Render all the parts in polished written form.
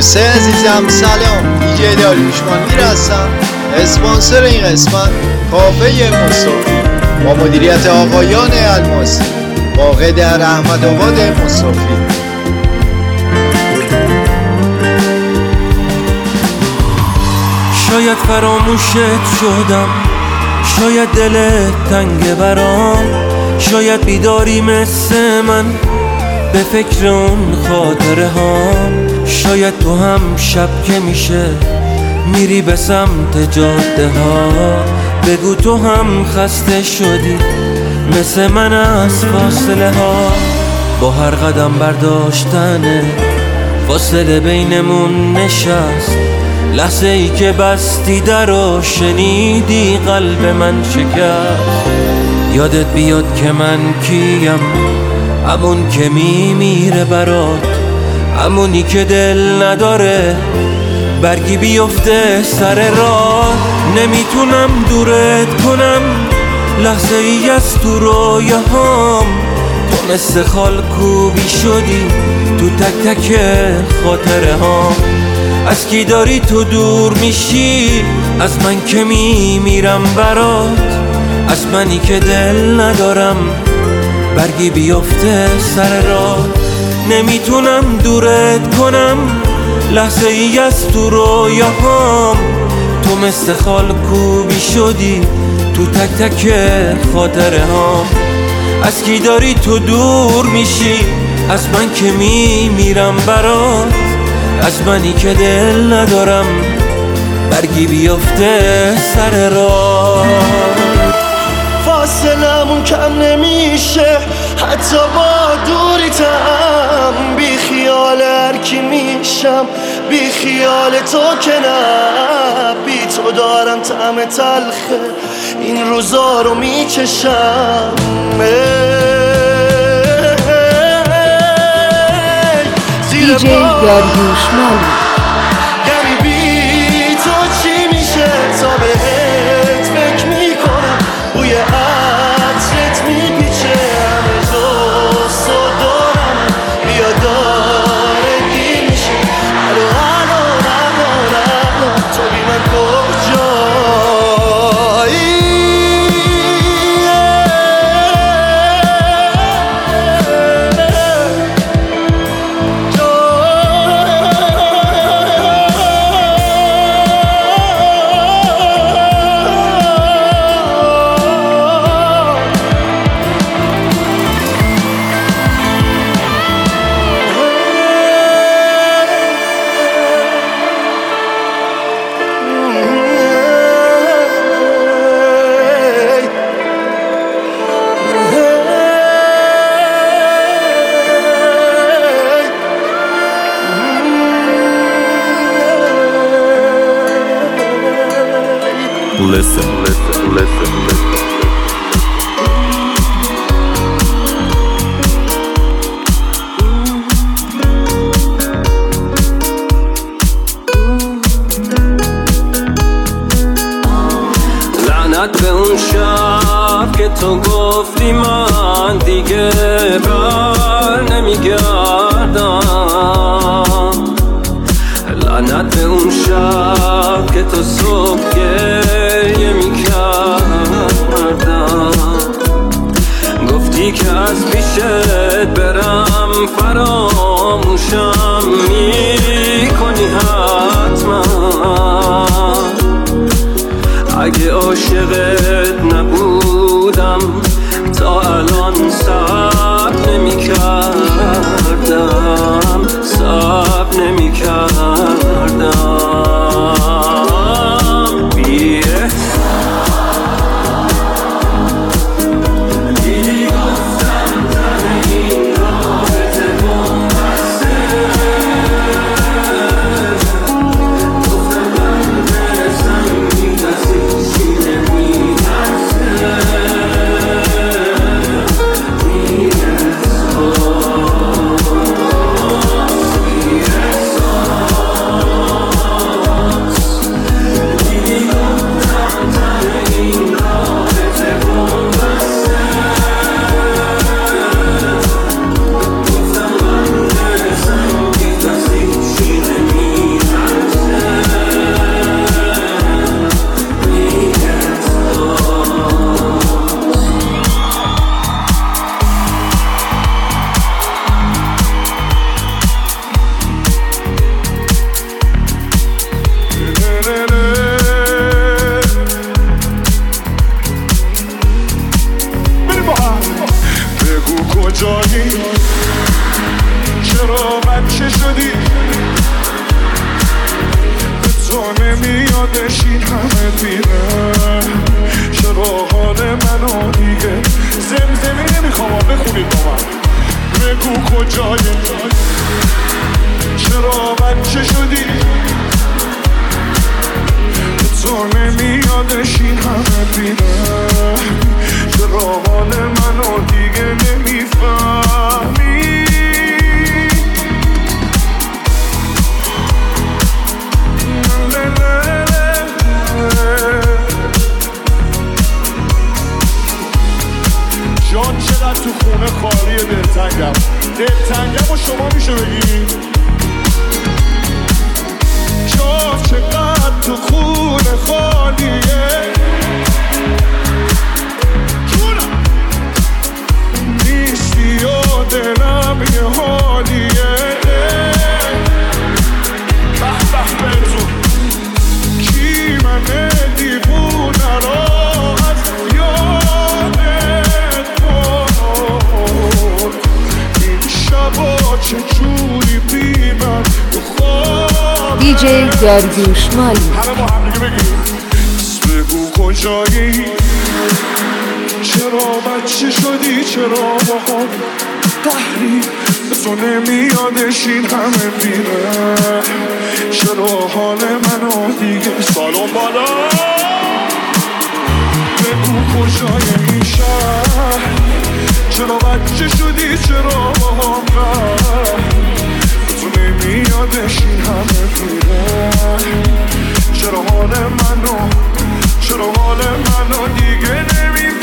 دوستای عزیزم سلام، دیجی داریوشمان هستم. اسپانسر این قسمت کافه مصطفی با مدیریت آقایان الماسی واقع در احمدآباد مصطفی. شاید فراموشت شدم، شاید دلت تنگ برام، شاید بیداری مثل من به فکر اون خاطره هام. شاید تو هم شب که میشه میری به سمت جاده ها، بگو تو هم خسته شدی مثل من از فاصله ها. با هر قدم برداشتنه فاصله بینمون نشست، لحظه ای که بستی در و شنیدی قلب من شکست. یادت بیاد که من کیم، همون که میمیره برات، همونی که دل نداره برگی بیفته سر راه. نمیتونم دورت کنم لحظه ای از تو رویاهام، تو مثل خال کوبی شدی تو تک تک خاطره ها. از کی داری تو دور میشی؟ از من که میمیرم برات، از منی که دل ندارم برگی بیفته سر راه. نمیتونم دورت کنم لحظه ای از تو رویاهام، تو مثل خال کوبی شدی تو تک تک خاطره ها. از کی داری تو دور میشی؟ از من که میمیرم برات، از منی که دل ندارم برگی بیفته سر راه. فاصلمون کم نمیشه حتی با دوریتم، بی خیال هر کی میشم، بی خیال تو که نه. بی تو دارم طعم تلخه این روزا رو میچشم. دیجی داریوشمان یعنی بی تو چی میشه تا بهت فکر میکنم، بوی عطرت میپیچه همه جز تو دارم، بیا دارگی میشه. الو تو بی من کجایی؟ Listen. لعنت به اون شب که تو گفتی من دیگه بر نمیگردم. لعنت به اون شب که تو صبح گریه میکردم، گفتی که از پیشت برم فراموشم میکنی حتما. اگه عاشقت نبودم تا الان صبر نمیکردم، صبر نمیکردم. کجایی؟ چرا بچه شدی؟ به تو نمیادش این همه دیره. چرا حال منو دیگه زمزمی نمیخوام بخونید با من. بگو کجایی؟ چرا بچه شدی؟ تو نمیادش این همه دیره. چرا حال منو دیگه نمیفهمی؟ جان چقدر تو خونه خالیه دلتنگم و شما میشه بگی؟ جان چقدر تو خونه خالیه نیستی و دلم یه حالیه. به برزون کی من دیوونه را از یادت برد؟ این شبا چجوری بی من تو خواب دیجی داریوش مالی. همه با هم دیگه بگیم بگو کجایی؟ چرا بچه شدی؟ چرا با هم قهری؟ تو نمیادش این همه میره. چرا حال منو دیگه سالون بالا؟ بگو کجای این شهر؟ چرا بچه شدی؟ چرا با هم قهری؟ تو نمیادش این همه میره. چرا حال منو دیگه نمیفهمی؟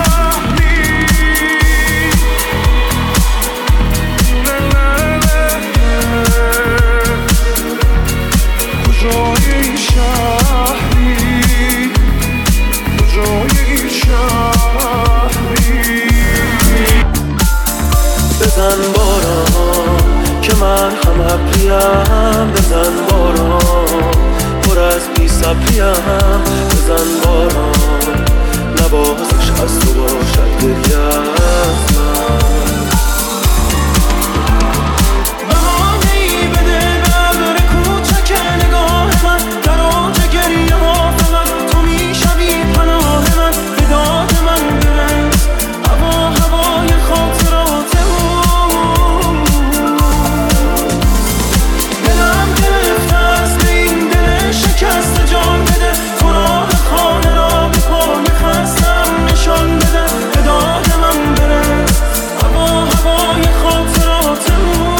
کجای این شهری؟ کجای این شهری؟ بزن باران که من هم ابریم. بزن باران پر از بی صبریم. بزن باران نوازش از تو باشد گریه از من. بهانه‌ای بده به ابر کوچک نگاه من. در اوج گریه ها فقط تو میشوی پناه من. به داد من برس هوای خاطرات اون. دلم گرفته است به این دل شکسته جان بده. تو راه خانه را به پای خستم نشان بده. به داد من برس هوای خاطرات اون.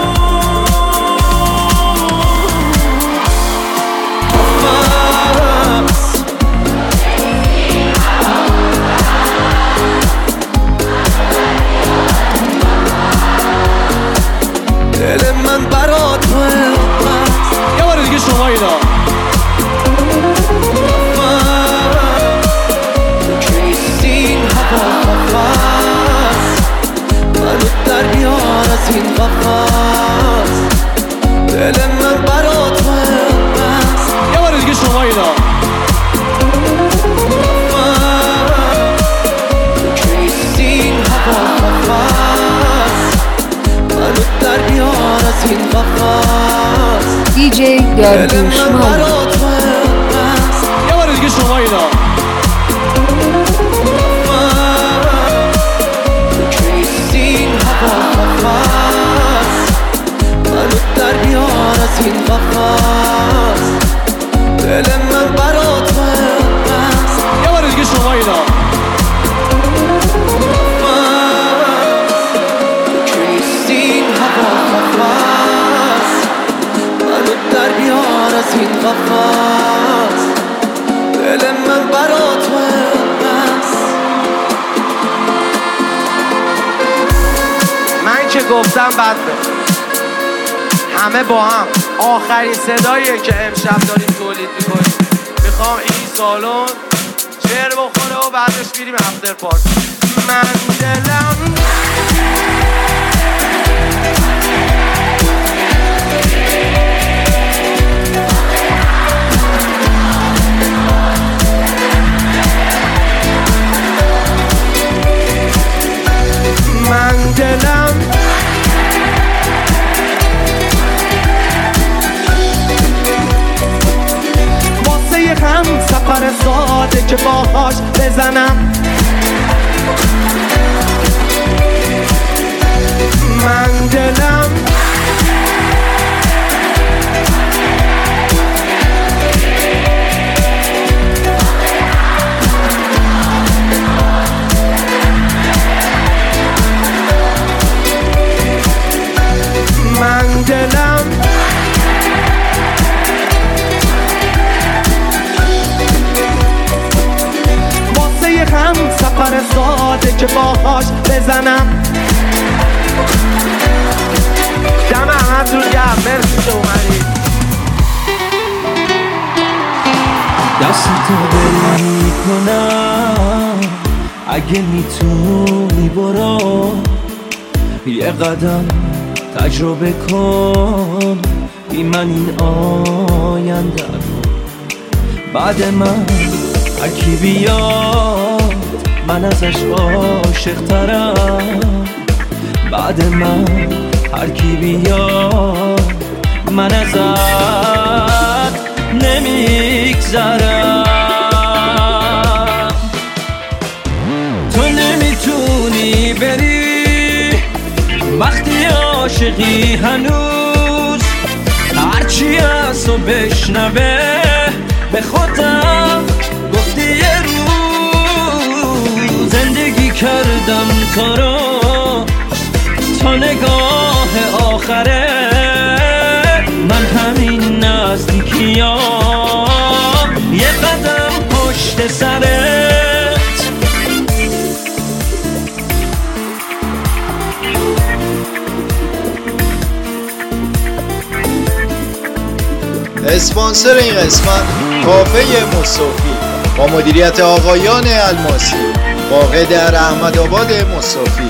دل من برات توه. یه بار دیگه شما اینا که نیستین هوا منو در بیار از این قفص. دل من برات توه. یه بار دیگه شما اینا که نیستین هوا منو در بیار از این قفص. دیجی داریوش مالی. یه بار دیگه شما اینا که نیستین هوا منو در بیار از این قفص. دل من برات یه بار دیگه شما اینا که نیستین هوا منو در بیار از این قفص. دل من برات من که گفتم بد بخون. همه با هم آخرین صداییه که امشب داریم تولید میکنیم. میخوام این سالن شعر بخونه و بعدش میریم افتر پارتی. من دلم من کار ساده که باهاش بزنم. دم همتون گرم، مرسی که اومدید. دستتو بل میکنم اگه میتونی برو، یه قدم تجربه کن بی من این آینده رو. بعد من هرکی بیاد من ازش عاشق ترم، بعد من هرکی بیاد من ازت نمیگذرم. تو نمیتونی بری وقتی عاشقی هنوز، هرچی از تو بشنوه به خودم گفتی یه روز زندگی کردم تو رو تا نگاه آخره. من همین نزدیکیام یه قدم پشت سرت. اسپانسر این قسمت کافه مصطفی با مدیریت آقایان الماسی، واقع در احمدآباد مصطفی.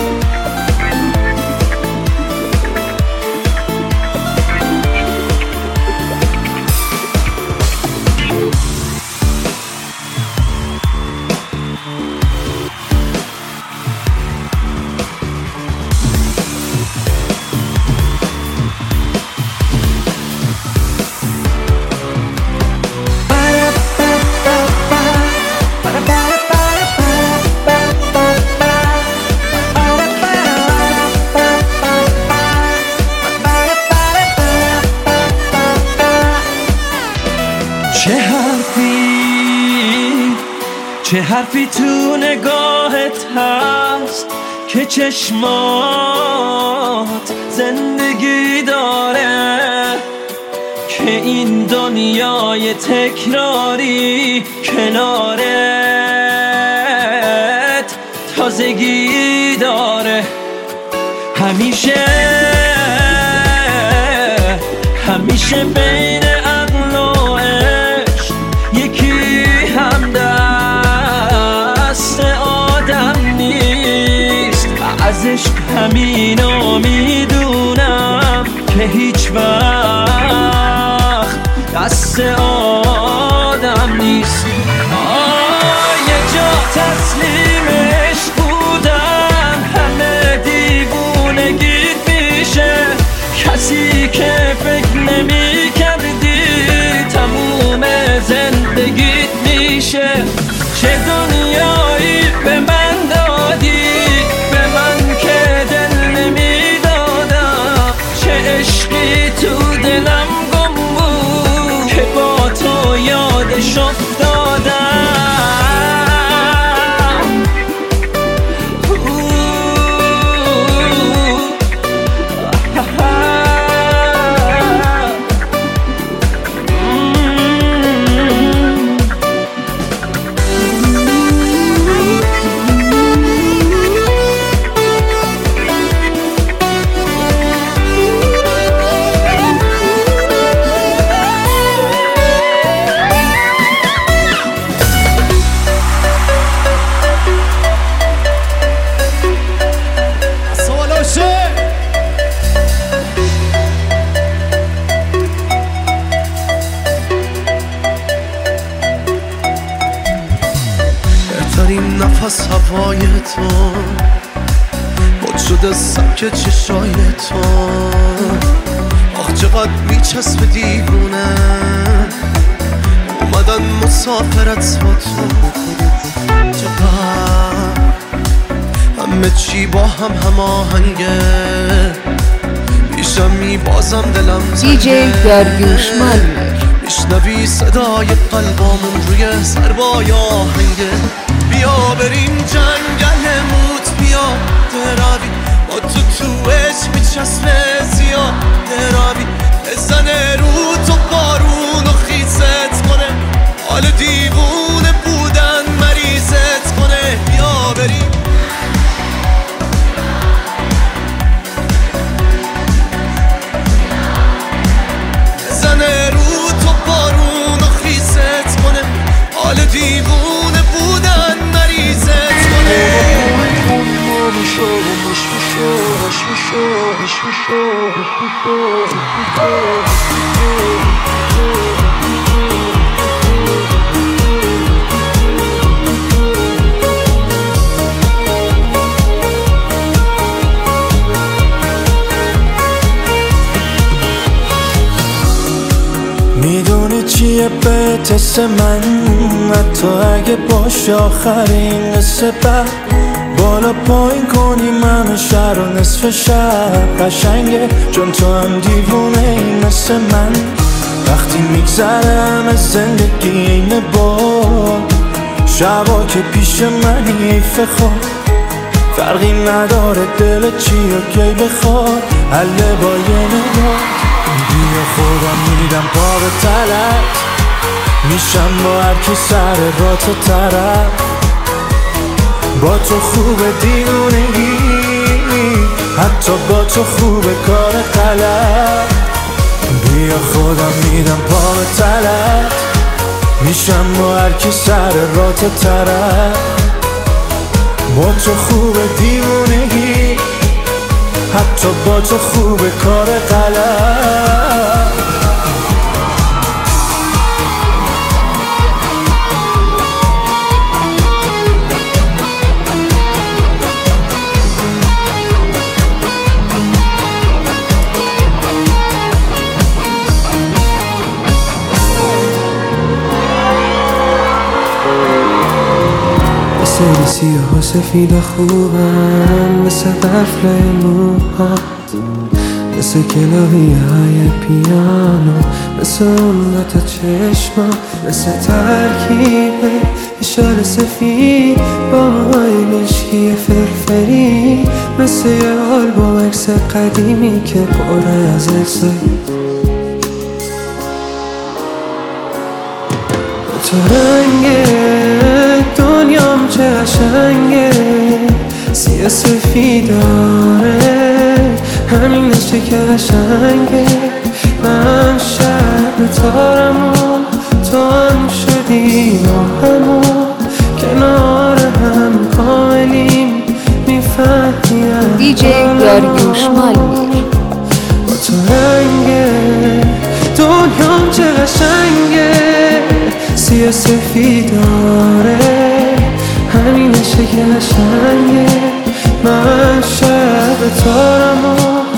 چه حرفی تو نگاهت هست که چشمات زندگی داره، که این دنیای تکراری کنارت تازگی داره. همیشه بین عقل و عشق یکی هم دست آدم نیست. از عشق همینو میدونم که هیچ وقت دست آدم نیست. یه جا تسلیم عشق بودن همه دیوونگیت میشه، کسی که فکر نمی کردی تموم زندگیت میشه. چه دنیایی به من دادی، به من که دل نمیدادم، چه عشقی تو دلم گم بود که با تو یادش افتادم. بهترین نفس هوای تو بود شده سبک چشای تو. آخ چقدر میچسب دیوونه اومدن مسافرت با تو. چقدر همه چی با هم آهنگه، میشم بازم دلم دی جی داریوش مالک. میشنوی صدای قلبامون روی سربای آهنگه. بیا بریم جنگل موت، بیا دراوی با تو عشق میچسبه زیاد دراوی. بزنه رو تو بارون و خیست کنه، حال دیوونه بودن مریضت کنه. بیا بریم میدونی چیه به تست من، حتی اگه باشه آخرین قصه بعد بالا پایین کنی من شهر و نصف شب قشنگه، چون تو هم دیوونه ای مثل من. وقتی میگذرم از زندگی اینه باد، شبا که پیش منی ایف خواب، فرقی نداره دل چی و کی بخواد، حله با یه نگاه. بیا خودم میدم پا به تلت، میشم با هر کی سر با تو طرف. با تو خوبه دیوونگی، حتی با تو خوبه کار غلط. بیا خودم میدم پا به تلت، میشم با هر کی سر را تو طرف. با تو خوبه دیوونگی، حتی با تو خوبه کار غلط. مثل سیاه و سفید و خوبم، مثل قفله موهات، مثل کلاهی های پیانو، مثل اون دوتا چشما، مثل ترکیب شال سفید با موهای مشکی فرفری، مثل یه آلبوم عکس قدیمی که پر از عکسای تو. رنگه دنیام چه قشنگه، سیاه سفیداره، همینشه که قشنگه. من شب تارم و تو هم شدی با همون، کنار هم کاملیم، میفهمیم دیجی داریوش مالمیر. با تو رنگه دنیام چه قشنگه، سیاه سفیداره، همینشه که قشنگه. من شب تارم و